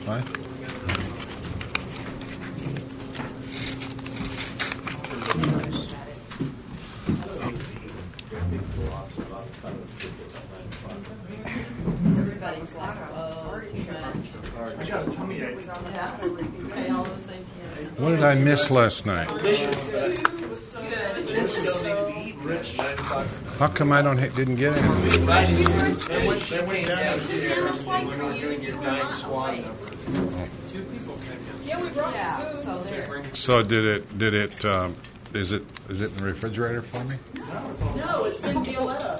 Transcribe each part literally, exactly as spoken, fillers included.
Fine. Everybody's like, oh, too much. I got a tummy ache. Yeah. They all the same thing. What did I miss last night? How come I don't ha- didn't get any? They went down She didn't play for you and you were not awake. Yeah, we brought Yeah, food. so there. So did it? Did it? Um, is it? Is it in the refrigerator for me? No, it's in Violetta.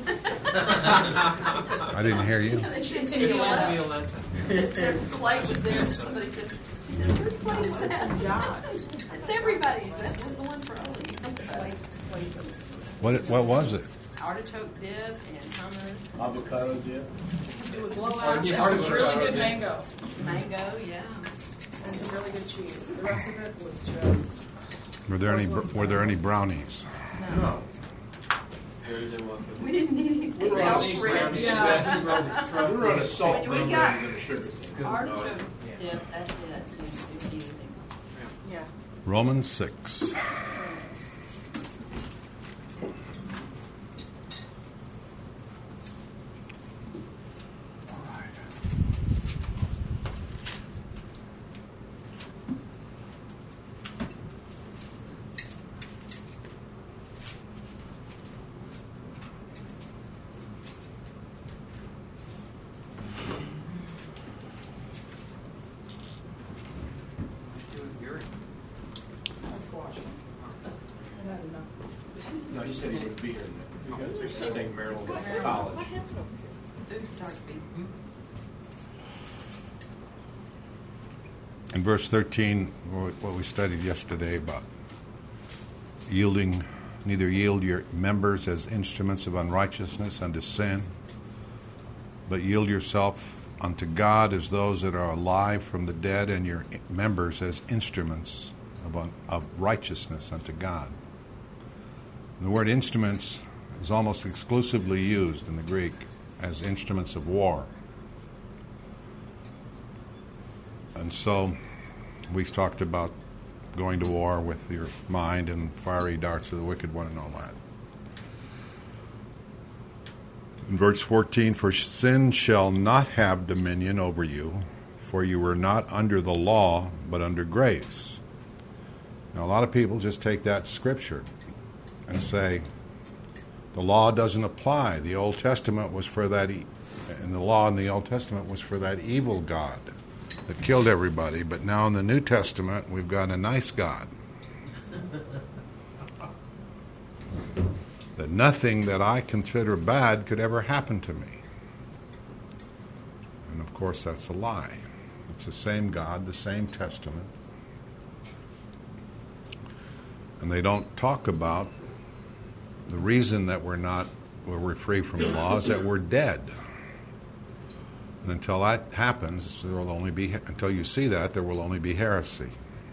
I didn't hear you. It's in Violetta. It says the plate was there. Somebody said, she said, whose plate is that? John. It's everybody's. That was the one for Ollie. What? What was it? Artichoke dip and hummus. Avocado dip. It was low acid, and some really good mango. Mango, yeah. And some really good cheese. The rest of it was just... Were there any? Were there any brownies? No. We didn't need anything else. Yeah. We were on a salt We thing got- rather than a sugar. Artichoke dip, that's it. You didn't do anything. Yeah. Romans six. That's squash. I had enough. No, he said he would be here. We got to stay in Maryland to college. What happened over here? Food photography. In verse thirteen, what we studied yesterday about yielding, neither yield your members as instruments of unrighteousness unto sin, but yield yourself unto God as those that are alive from the dead, and your members as instruments of, un, of righteousness unto God. And the word instruments is almost exclusively used in the Greek as instruments of war. And so we talked about going to war with your mind and fiery darts of the wicked one and all that. In verse fourteen, for sin shall not have dominion over you, for you were not under the law, but under grace. Now, a lot of people just take that scripture and say, the law doesn't apply. The Old Testament was for that, e- and the law in the Old Testament was for that evil God that killed everybody, but now in the New Testament, we've got a nice God. That nothing that I consider bad could ever happen to me. And of course, that's a lie. It's the same God, the same Testament. And they don't talk about the reason that we're not, where we're free from the law is that we're dead. And until that happens, there will only be, until you see that, there will only be heresy.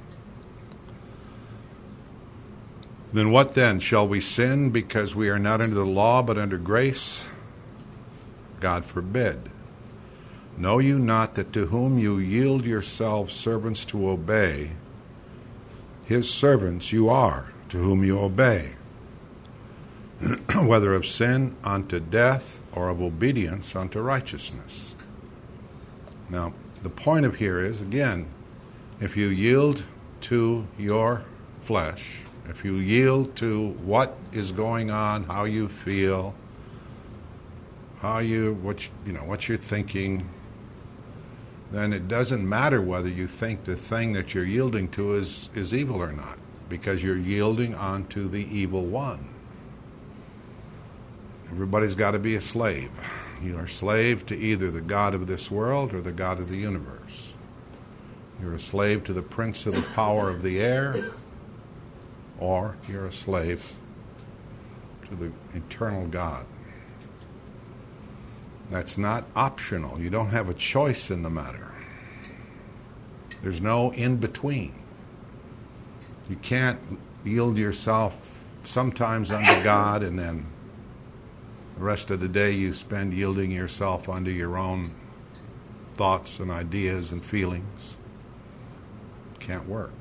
Then what then? Shall we sin because we are not under the law but under grace? God forbid. Know you not that to whom you yield yourselves servants to obey, his servants you are, to whom you obey, whether of sin unto death or of obedience unto righteousness. Now, the point of here is, again, if you yield to your flesh, if you yield to what is going on, how you feel, how you, what you, you know, what you're thinking, then it doesn't matter whether you think the thing that you're yielding to is, is evil or not, because you're yielding onto the evil one. Everybody's got to be a slave. You are a slave to either the God of this world or the God of the universe. You're a slave to the prince of the power of the air, or you're a slave to the eternal God. That's not optional. You don't have a choice in the matter. There's no in-between. You can't yield yourself sometimes unto God and then the rest of the day you spend yielding yourself unto your own thoughts and ideas and feelings. Can't work.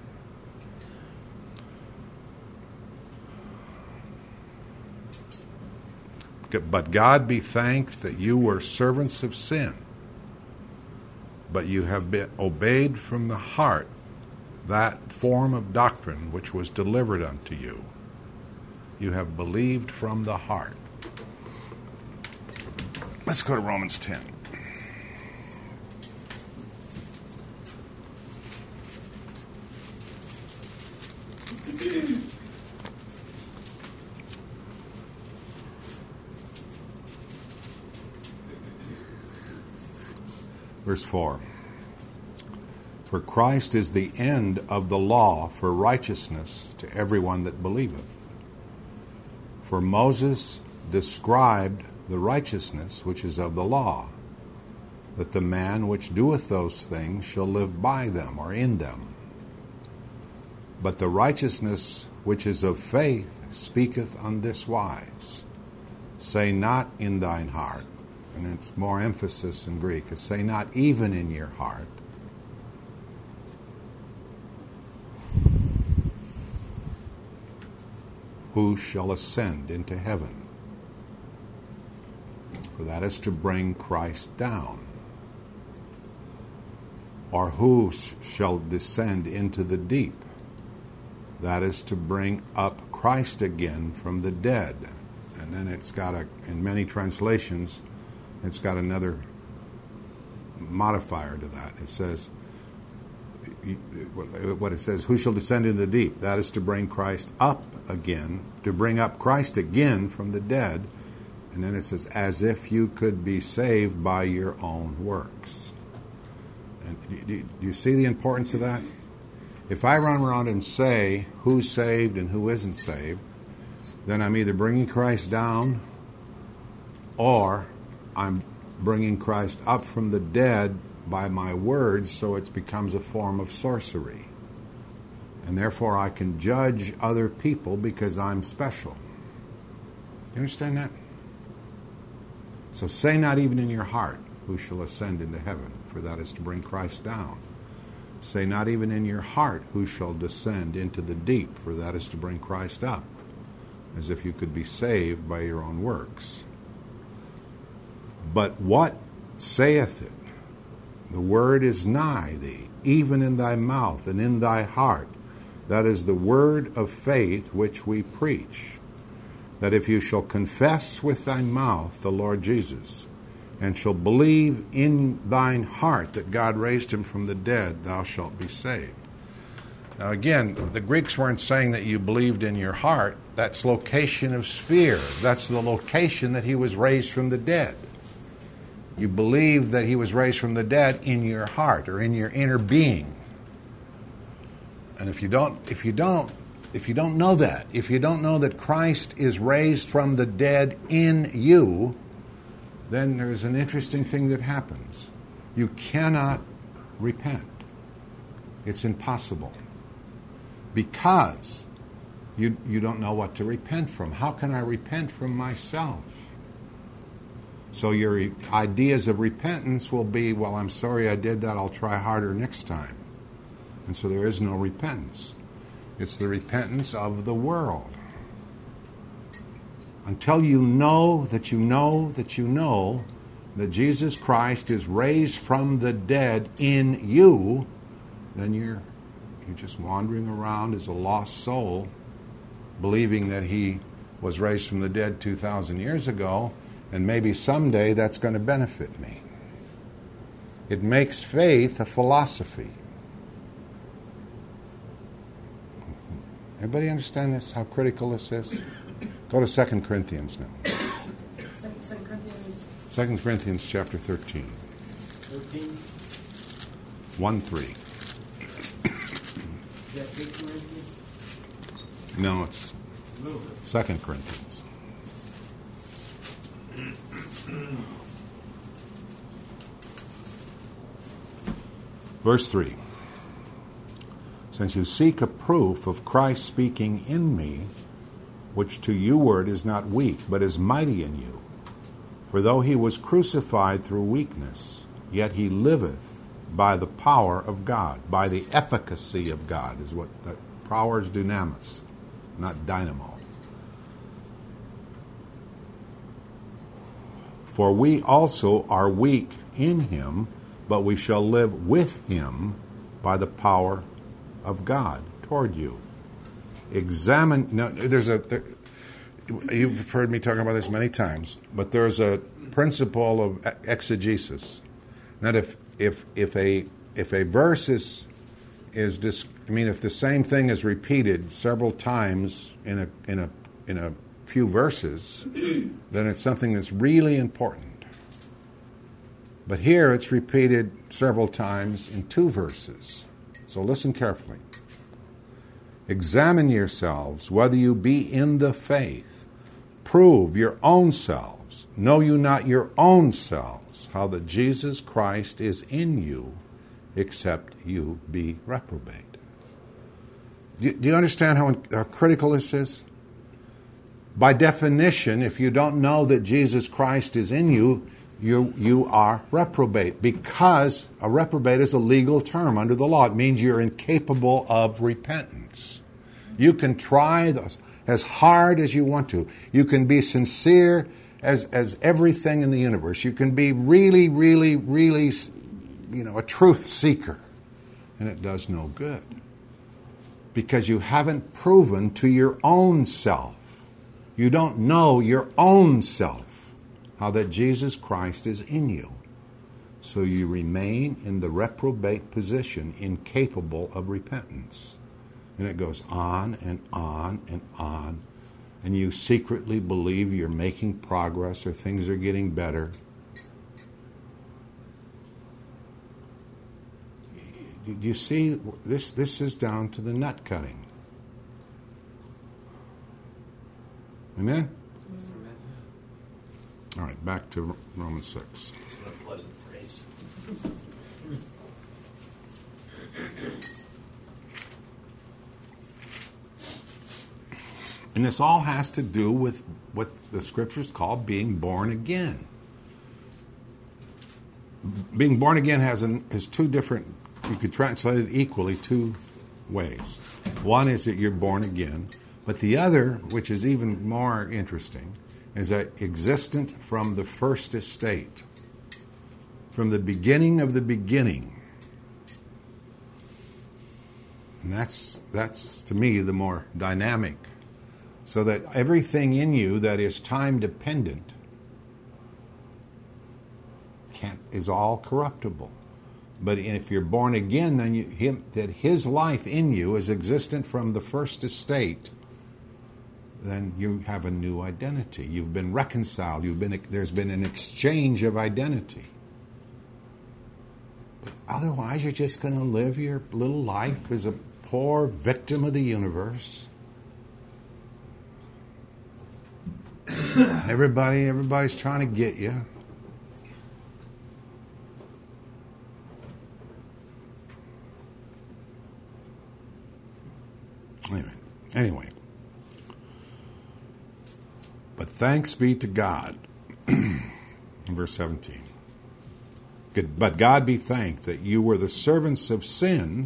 But God be thanked that you were servants of sin, but you have been obeyed from the heart that form of doctrine which was delivered unto you. You have believed from the heart. Let's go to Romans ten. Verse four. For Christ is the end of the law for righteousness to everyone that believeth. For Moses described the righteousness which is of the law, that the man which doeth those things shall live by them or in them. But the righteousness which is of faith speaketh on this wise, say not in thine heart, and it's more emphasis in Greek, is say not even in your heart, who shall ascend into heaven? For that is to bring Christ down. Or who shall descend into the deep? That is to bring up Christ again from the dead. And then it's got a, in many translations, it's got another modifier to that. It says, what it says, who shall descend into the deep? That is to bring Christ up again, to bring up Christ again from the dead. And then it says, as if you could be saved by your own works. And do you see the importance of that? If I run around and say who's saved and who isn't saved, then I'm either bringing Christ down or I'm bringing Christ up from the dead by my words, so it becomes a form of sorcery. And therefore I can judge other people because I'm special. You understand that? So say not even in your heart, who shall ascend into heaven, for that is to bring Christ down. Say not even in your heart, who shall descend into the deep, for that is to bring Christ up, as if you could be saved by your own works. But what saith it? The word is nigh thee, even in thy mouth and in thy heart. That is the word of faith which we preach. That if you shall confess with thy mouth the Lord Jesus, and shall believe in thine heart that God raised him from the dead, thou shalt be saved. Now again, the Greeks weren't saying that you believed in your heart. That's location of sphere. That's the location that he was raised from the dead. You believe that he was raised from the dead in your heart or in your inner being. And if you don't, if you don't, if you don't know that, if you don't know that Christ is raised from the dead in you, then there's an interesting thing that happens. You cannot repent. It's impossible. Because you, you don't know what to repent from. How can I repent from myself? So your ideas of repentance will be, well, I'm sorry I did that, I'll try harder next time. And so there is no repentance. It's the repentance of the world. Until you know that you know that you know that Jesus Christ is raised from the dead in you, then you're, you're just wandering around as a lost soul, believing that he was raised from the dead two thousand years ago, and maybe someday that's going to benefit me. It makes faith a philosophy. Everybody understand this, how critical this is? Go to Second Corinthians now. Second Corinthians. Second Corinthians chapter thirteen. thirteen? one three. Is that big Corinthians? No, it's No. Second Corinthians. Verse three. Since you seek a proof of Christ speaking in me, which to you word is not weak, but is mighty in you. For though he was crucified through weakness, yet he liveth by the power of God, by the efficacy of God, is what that power is, dunamis, not dynamo. For we also are weak in him, but we shall live with him by the power of God toward you. Examine. Now, there's a. There, you've heard me talking about this many times, but there's a principle of exegesis. That if if if a if a verse is is dis, I mean, if the same thing is repeated several times in a in a in a few verses, then it's something that's really important. But here it's repeated several times in two verses. So listen carefully. Examine yourselves whether you be in the faith. Prove your own selves. Know you not your own selves, how that Jesus Christ is in you, except you be reprobate. Do, do you understand how, how critical this is? By definition, if you don't know that Jesus Christ is in you, you you are reprobate, because a reprobate is a legal term under the law. It means you're incapable of repentance. You can try those as hard as you want to. You can be sincere as as everything in the universe. You can be really, really, really, you know, a truth seeker, and it does no good, because you haven't proven to your own self. You don't know your own self, how that Jesus Christ is in you. So you remain in the reprobate position, incapable of repentance. And it goes on and on and on. And you secretly believe you're making progress or things are getting better. Do you see, this, this is down to the nut cutting. Amen? Amen. All right, back to Romans six. It's a pleasant phrase. And this all has to do with what the Scriptures call being born again. Being born again has an, is two different, you could translate it equally two ways. One is that you're born again, but the other, which is even more interesting, is that existent from the first estate, from the beginning of the beginning. And that's, that's to me, the more dynamic. So that everything in you that is time dependent can't, is all corruptible. But if you're born again, then you, him, that his life in you is existent from the first estate, then you have a new identity. You've been reconciled. You've been, there's been an exchange of identity. But otherwise, you're just going to live your little life as a poor victim of the universe. Everybody, everybody's trying to get you. Anyway, anyway. But thanks be to God. Verse seventeen. Good, but God be thanked that you were the servants of sin,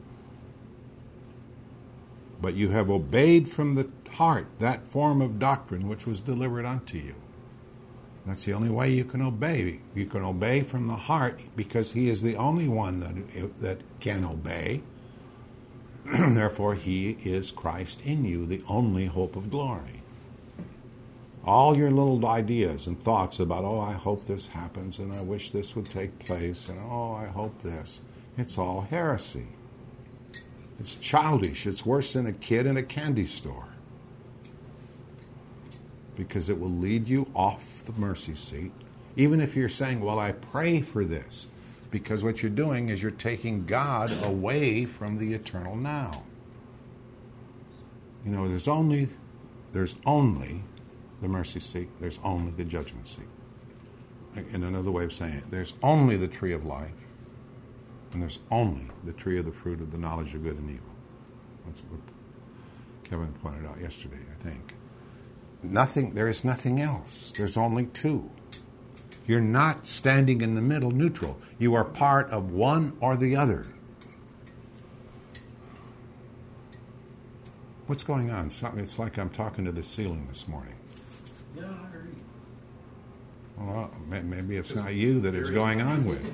but you have obeyed from the heart that form of doctrine which was delivered unto you. That's the only way you can obey. You can obey from the heart because he is the only one that, that can obey. Therefore, he is Christ in you, the only hope of glory. All your little ideas and thoughts about, oh, I hope this happens, and I wish this would take place, and oh, I hope this. It's all heresy. It's childish. It's worse than a kid in a candy store. Because it will lead you off the mercy seat. Even if you're saying, well, I pray for this. Because what you're doing is you're taking God away from the eternal now. You know, there's only, there's only the mercy seat. There's only the judgment seat. In another way of saying it, there's only the tree of life. And there's only the tree of the fruit of the knowledge of good and evil. That's what Kevin pointed out yesterday, I think. Nothing, there is nothing else. There's only two. You're not standing in the middle neutral. You are part of one or the other. What's going on? It's like I'm talking to the ceiling this morning. No, I heard you. Well, maybe it's not you that it's going on with.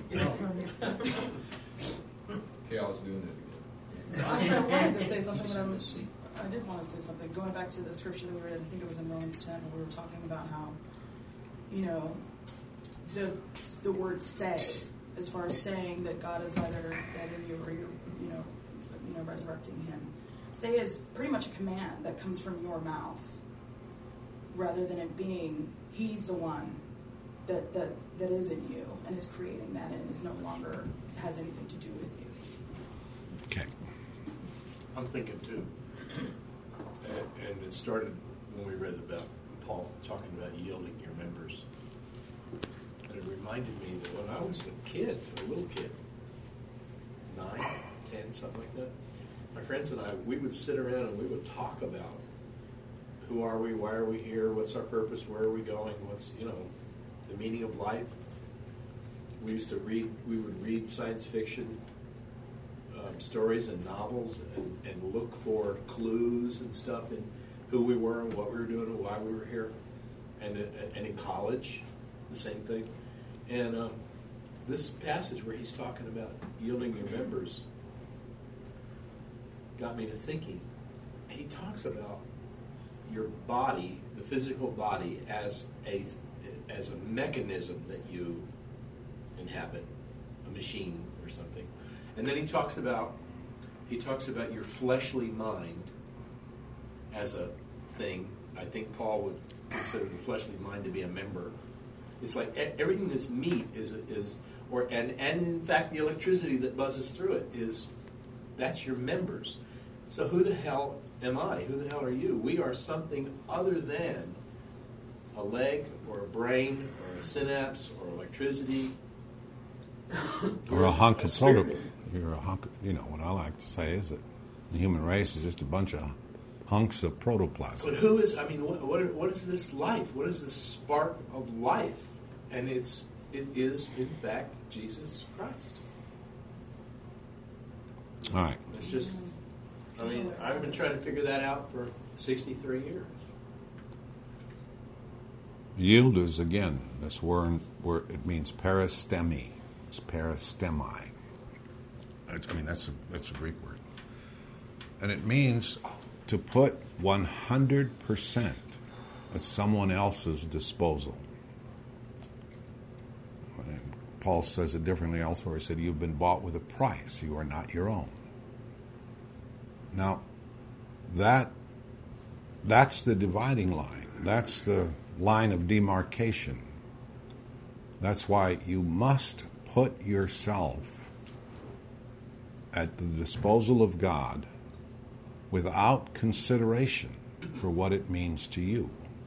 Cal's doing it again. I wanted to say something, but I, was, I did want to say something. Going back to the scripture that we read, I think it was in Romans ten, where we were talking about how, you know, the the word "say," as far as saying that God is either dead in you or you're, you know, you know, resurrecting Him. Say is pretty much a command that comes from your mouth, rather than it being He's the one that that that is in you and is creating that and is no longer has anything to do with you. Okay. I'm thinking too, and, and it started when we read about Paul talking about yielding your members. And it reminded me that when I was a kid, a little kid, nine, ten, something like that, my friends and I, we would sit around and we would talk about who are we, why are we here, what's our purpose, where are we going, what's, you know, the meaning of life. We used to read, we would read science fiction um, stories and novels and, and look for clues and stuff in who we were and what we were doing and why we were here. And, and in college, the same thing. And um, this passage where he's talking about yielding your members got me to thinking. He talks about your body, the physical body, as a as a mechanism that you inhabit, a machine or something. And then he talks about he talks about your fleshly mind as a thing. I think Paul would consider the fleshly mind to be a member. It's like everything that's meat is is or and and in fact the electricity that buzzes through it is that's your members. So who the hell am I? Who the hell are you? We are something other than a leg or a brain or a synapse or electricity. Or a hunk a of spirit. protoplasm. You're a hunk. Of, you know what I like to say is that the human race is just a bunch of hunks of protoplasm. But who is? I mean, what what, what is this life? What is this spark of life? And it's it is in fact Jesus Christ. All right. It's just. I mean, I've been trying to figure that out for sixty-three years. Yield is, again, this word, word it means peristemi. It's peristemi. It's, I mean, that's a, that's a Greek word. And it means to put one hundred percent at someone else's disposal. And Paul says it differently elsewhere. He said, you've been bought with a price. You are not your own. Now, that that's the dividing line. That's the line of demarcation. That's why you must put yourself at the disposal of God without consideration for what it means to you.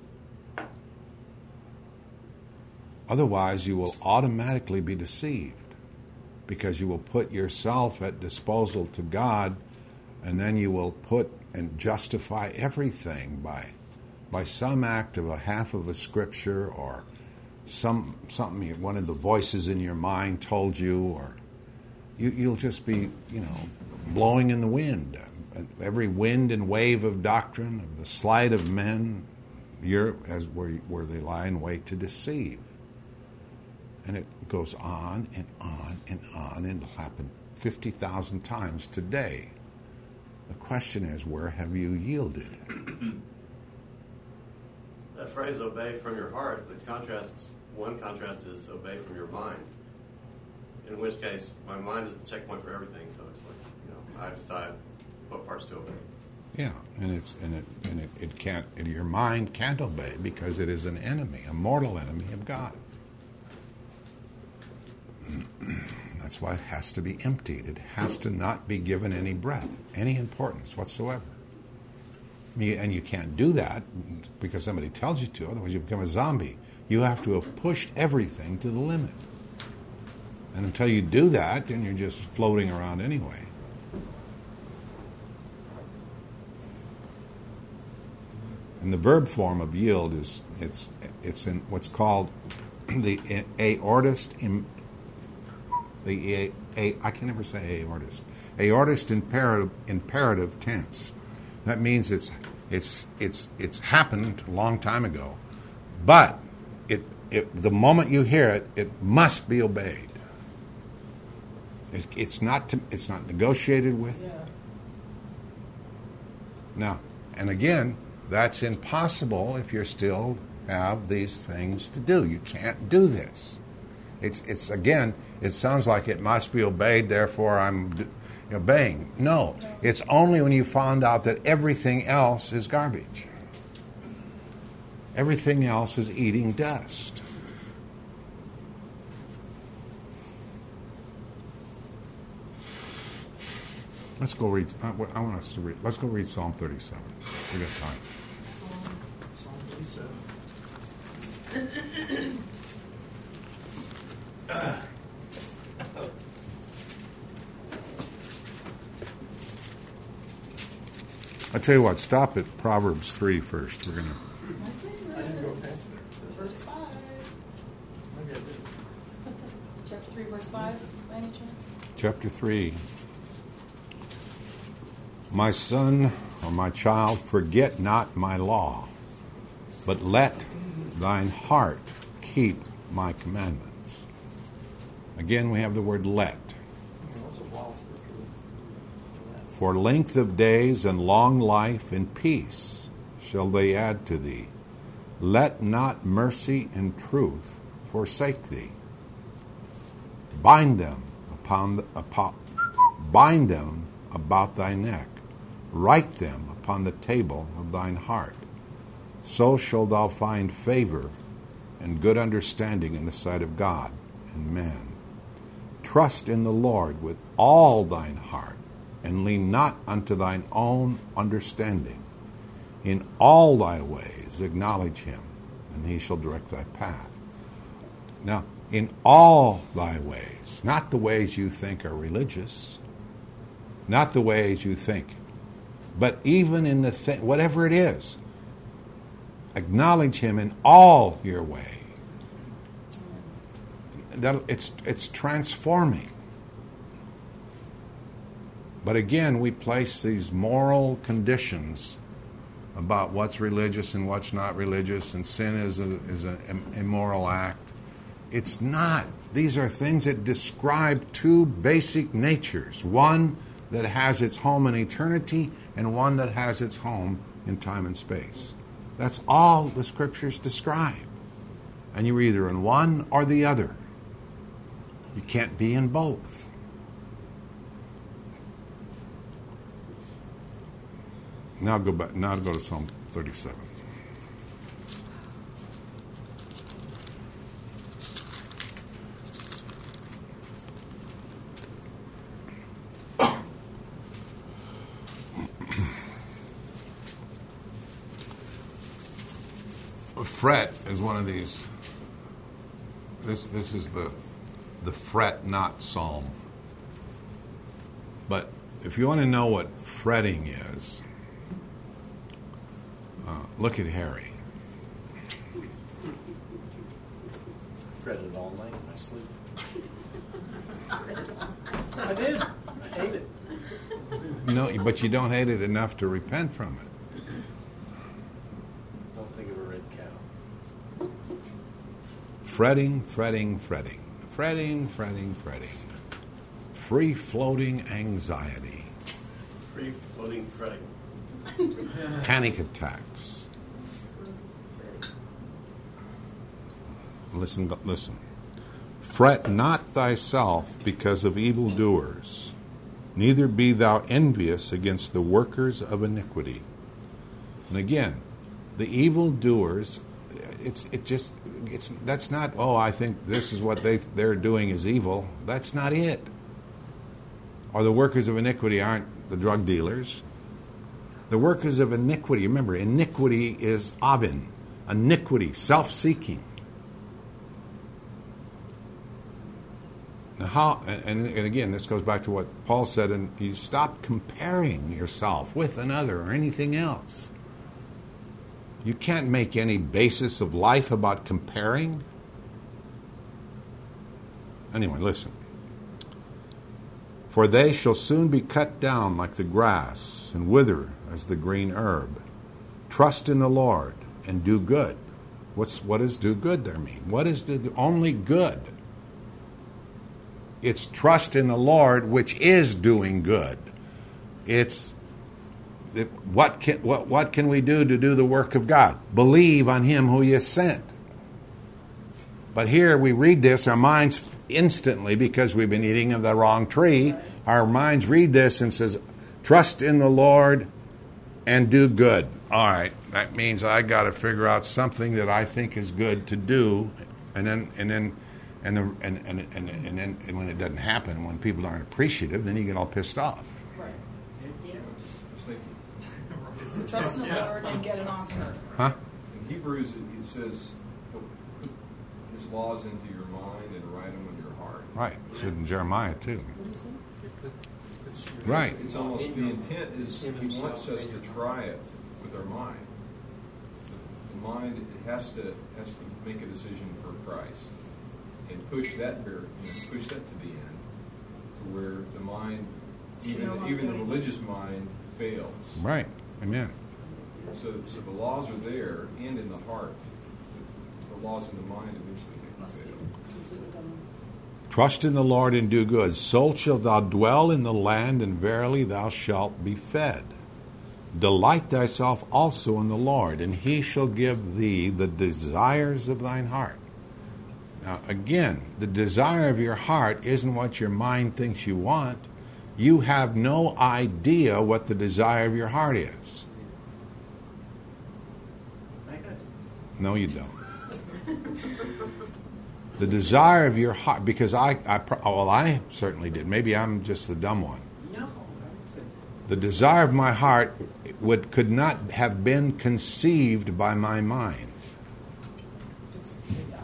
Otherwise, you will automatically be deceived because you will put yourself at disposal to God, and then you will put and justify everything by by some act of a half of a scripture or some something you, one of the voices in your mind told you, or you, you'll just be, you know, blowing in the wind. Every wind and wave of doctrine, of the sleight of men, you're, as where, where they lie in wait to deceive. And it goes on and on and on, and it'll happen fifty thousand times today. The question is, where have you yielded? That phrase, obey from your heart, the contrast, one contrast is obey from your mind. In which case, my mind is the checkpoint for everything, so it's like, you know, I decide what parts to obey. Yeah, and it's and it and it, it can't and your mind can't obey because it is an enemy, a mortal enemy of God. That's why it has to be emptied. It has to not be given any breath, any importance whatsoever. You, and you can't do that because somebody tells you to, otherwise you become a zombie. You have to have pushed everything to the limit. And until you do that, then you're just floating around anyway. And the verb form of yield is it's it's in what's called the a- aortist, im, the a, a, I can never say aortist, aortist imperative, imperative tense. That means it's it's it's it's happened a long time ago, but it, it the moment you hear it, it must be obeyed. It, it's not to, it's not negotiated with. Yeah. Now, and again, that's impossible if you still have these things to do. You can't do this. It's it's again, it sounds like it must be obeyed, therefore I'm d- obeying. No, it's only when you found out that everything else is garbage. Everything else is eating dust. Let's go read. I, I want us to read. Let's go read Psalm thirty-seven. We got time. Psalm thirty-seven. I tell you what. Stop at Proverbs three first. We're gonna. I didn't go past there. Verse five. Maybe I did. Chapter three, verse five, by any chance? Chapter three. My son or my child, forget not my law, but let thine heart keep my commandments. Again, we have the word let. Also, while scripture. For length of days and long life and peace shall they add to thee. Let not mercy and truth forsake thee. Bind them upon, the, upon bind them about thy neck. Write them upon the table of thine heart. So shalt thou find favor and good understanding in the sight of God and man. Trust in the Lord with all thine heart, and lean not unto thine own understanding. In all thy ways acknowledge him, and he shall direct thy path. Now, in all thy ways, not the ways you think are religious, not the ways you think, but even in the thing, whatever it is, acknowledge him in all your ways. That it's it's transforming. But again, we place these moral conditions about what's religious and what's not religious, and sin is a, is an immoral act. It's not. These are things that describe two basic natures. One that has its home in eternity, and one that has its home in time and space. That's all the scriptures describe. And you're either in one or the other. You can't be in both. Now go back. Now go to Psalm thirty-seven. Fret is one of these. This this is the the fret not psalm. But if you want to know what fretting is, uh, look at Harry. Fretted all night in my sleep. I did. I hate it. No, but you don't hate it enough to repent from it. Don't think of a red cow. Fretting, fretting, fretting. Fretting, fretting, fretting. Free-floating anxiety. Free floating fretting. Panic attacks. Listen, listen. Fret not thyself because of evildoers, neither be thou envious against the workers of iniquity. And again, the evildoers, it's it just it's that's not, oh, I think this is what they they're doing is evil. That's not it. Or the workers of iniquity aren't the drug dealers. The workers of iniquity, remember, iniquity is avin, iniquity, self-seeking. Now how, and, and again, this goes back to what Paul said, and you stop comparing yourself with another or anything else. You can't make any basis of life about comparing. Anyway, listen. For they shall soon be cut down like the grass, and wither as the green herb. Trust in the Lord, and do good. What's what does do good there mean? What is the only good? It's trust in the Lord, which is doing good. It's it, what can what what can we do to do the work of God? Believe on Him who He has sent. But here we read this, our minds instantly, because we've been eating of the wrong tree, our minds read this and says, trust in the Lord and do good. All right, that means I got to figure out something that I think is good to do, and then and then and the, and, and, and, and then and when it doesn't happen, when people aren't appreciative, then you get all pissed off. Right. Yeah. Trust in the Lord and get an awesome herb. Huh? In Hebrews, it, it says, put His laws into your mind and write them in your heart. Right. It said in Jeremiah too. What do you say? Right. It's, it's almost, the intent is He wants us to try it with our mind. The, the mind, it has to has to make a decision for Christ and push that, you know, push that to the end, to where the mind, even No, even the I'm religious mind, fails. Right. Amen. So, so the laws are there, and in the heart, the, the laws in the mind eventually Must be fail. completely gone. Trust in the Lord and do good. So shalt thou dwell in the land, and verily thou shalt be fed. Delight thyself also in the Lord, and He shall give thee the desires of thine heart. Now, again, the desire of your heart isn't what your mind thinks you want. You have no idea what the desire of your heart is. No, you don't. The desire of your heart, because I, I, well, I certainly did. Maybe I'm just the dumb one. No. The desire of my heart would could not have been conceived by my mind, It's, yeah.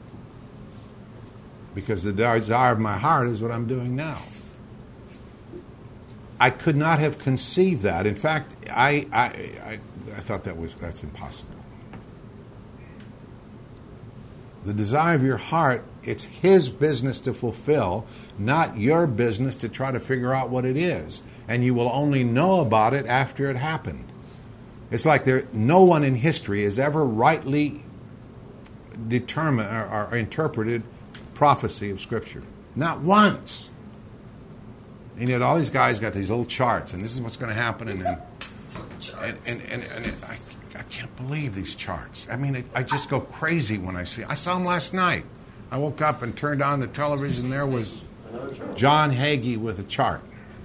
because the desire of my heart is what I'm doing now. I could not have conceived that. In fact, I, I, I, I thought that was that's impossible. The desire of your heart, it's His business to fulfill, not your business to try to figure out what it is. And you will only know about it after it happened. It's like there, no one in history has ever rightly determined or, or interpreted prophecy of Scripture. Not once. And yet all these guys got these little charts, and this is what's going to happen, and then, and, and, and, and it, I, I can't believe these charts. I mean, it, I just go crazy when I see. I saw them last night. I woke up and turned on the television. There was John Hagee with a chart.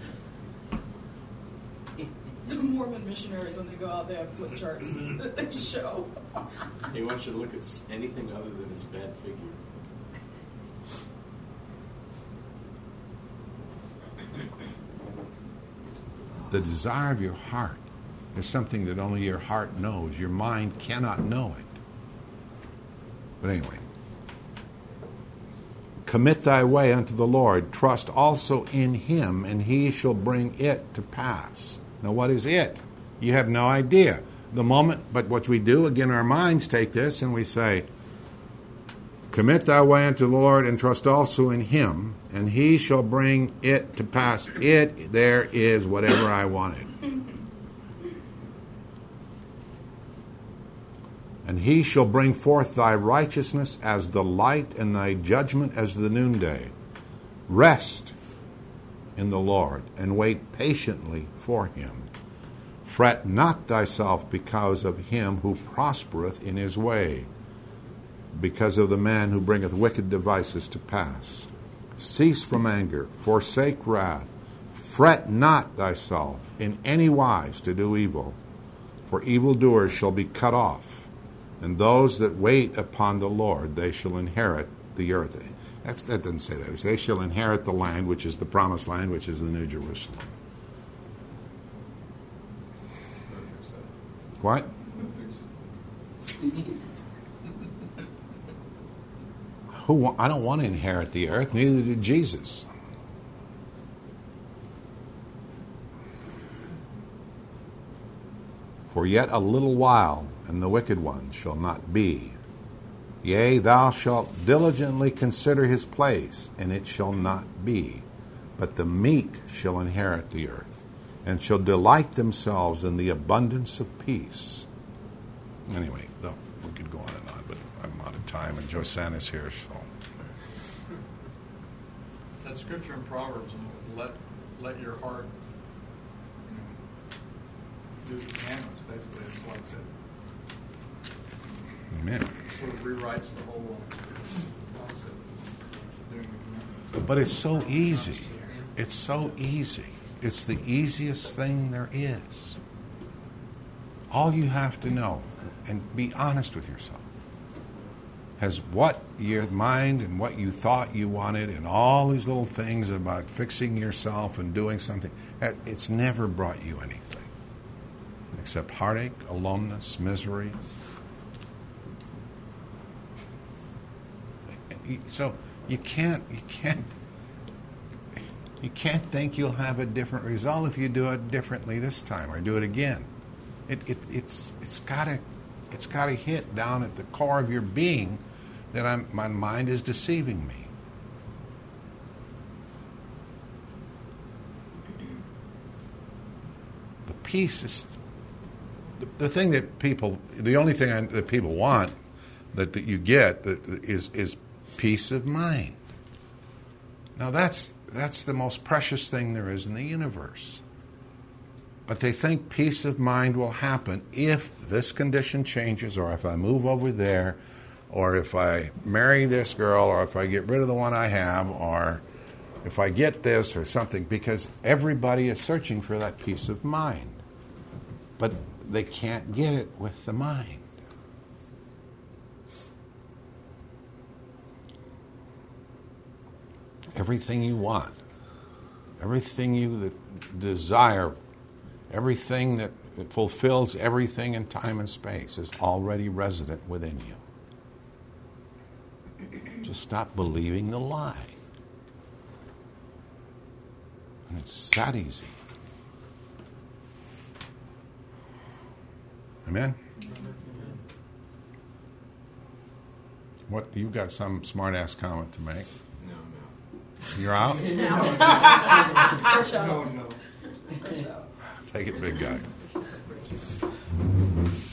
The Mormon missionaries, when they go out, they have flip charts that they show. He wants you to look at s- anything other than his bad figure. The desire of your heart is something that only your heart knows. Your mind cannot know it. But anyway. Commit thy way unto the Lord. Trust also in Him, and He shall bring it to pass. Now, what is it? You have no idea. The moment, but what we do, again, our minds take this and we say, commit thy way unto the Lord, and trust also in Him, and He shall bring it to pass. It, there is whatever I wanted. And He shall bring forth thy righteousness as the light, and thy judgment as the noonday. Rest in the Lord, and wait patiently for Him. Fret not thyself because of him who prospereth in his way, because of the man who bringeth wicked devices to pass. Cease from anger, forsake wrath. Fret not thyself in any wise to do evil, for evildoers shall be cut off, and those that wait upon the Lord, they shall inherit the earth. That's, that doesn't say that. It's they shall inherit the land, which is the promised land, which is the New Jerusalem. What? Who? wa- I don't want to inherit the earth. Neither did Jesus. For yet a little while, and the wicked one shall not be. Yea, thou shalt diligently consider his place, and it shall not be. But the meek shall inherit the earth, and shall delight themselves in the abundance of peace. Anyway, though, we could go on and on, but I'm out of time, and Josanna's here, so. That scripture in Proverbs, let let your heart, you know, do the commandments, basically, it's like that. Amen. Sort of rewrites the whole concept of doing the commandments. But it's so easy. It's so easy. It's the easiest thing there is. All you have to know, and be honest with yourself, has what your mind and what you thought you wanted and all these little things about fixing yourself and doing something, it's never brought you anything except heartache, aloneness, misery. So you can't, you can't, you can't think you'll have a different result if you do it differently this time or do it again. It, it, it's, it's gotta, it's gotta hit down at the core of your being that I'm, my mind is deceiving me. The peace is the, the thing that people, the only thing I, that people want that, that you get that is is peace of mind. Now that's that's the most precious thing there is in the universe. But they think peace of mind will happen if this condition changes, or if I move over there, or if I marry this girl, or if I get rid of the one I have, or if I get this or something, because everybody is searching for that peace of mind. But they can't get it with the mind. Everything you want, everything you desire, everything that fulfills everything in time and space is already resident within you. Just stop believing the lie. And it's that easy. Amen? What, you've got some smart-ass comment to make. No, no. You're out? First show. No, no. First show. Take it, big guy.